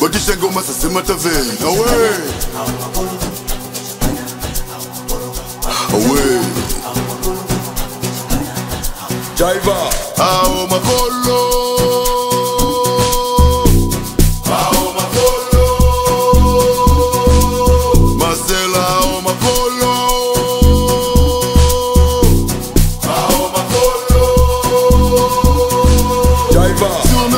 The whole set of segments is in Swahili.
Watisha ngoma sasa matave. Awe. Awe. Jaiva. Ao makolo. Ao makolo. Marcela ao makolo. Ao makolo. Jaiva.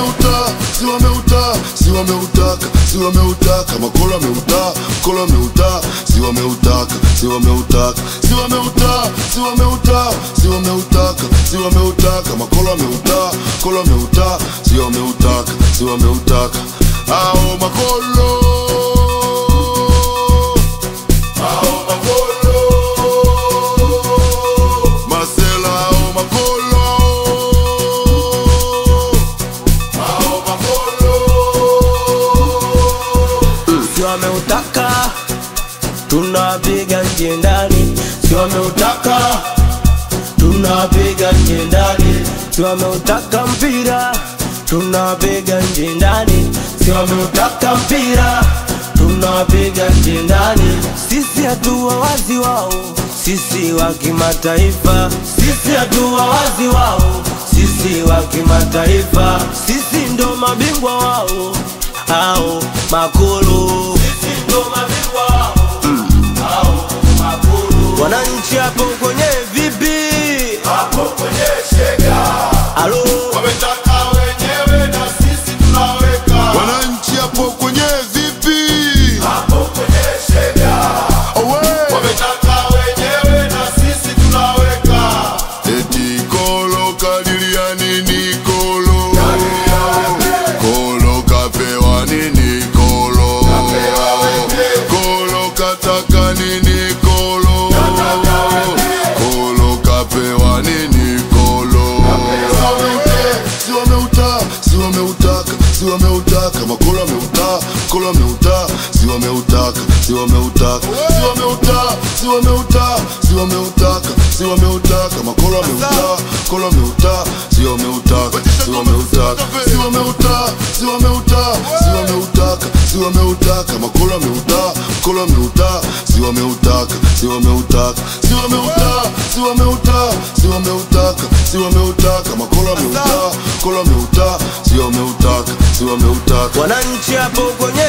Si wameutaka, makolo ameutaka, kolo ameuta, si wameutaka, si wameutaka, si wameutaka, si wameutaka, si wameutaka, si wameutaka, makolo ameuta, kolo ameuta, si wameutaka, si wameutaka, ao makolo, ao makolo, Marcela ao makolo, ao makolo. Si wameutaka, tunapiga nje ndani. Si wameutaka, tunapiga nje ndani. Si wameutaka mpira, tunapiga nje ndani. Si wameutaka mpira, tunapiga nje ndani. Sisi hatuwa wazi wao, sisi wa kimataifa. Sisi hatuwa wazi wao, sisi wa kimataifa. Sisi ndo mabingwa wao, hao makulu. Sisi ndo mabingwa wao, hao makulu. Wananchi hapo kwenye vipi? Hapo kwenye shega. Alo, Wametaka wenyewe na sisi tunaweka. Wananchi hapo kwenye vipi? Hapo kwenye shega. Awe. Wametaka wenyewe na sisi tunaweka. Eti kolo kadiria nini kolo? Kolo kapewa nini kolo? Kolo kataka nini kolo? Kolo kapewa nini kolo? Si wameutaka, si wameutaka, si wameutaka, makolo ameuta, kolo ameuta, si wameutaka, si wameutaka, si wameutaka, si wameutaka, si wameutaka, si wameutaka, makolo ameuta, kolo ameuta, si wameutaka, si wameutaka, si wameutaka, si wameutaka, si wameutaka, si wameutaka, makolo ameuta, kolo ameuta, si wameutaka, si wameutaka, si wameutaka, si wameutaka, si wameutaka, si wameutaka, makolo ameuta, kolo ameuta, si wameutaka, si wameutaka. wananchi hapo kwenye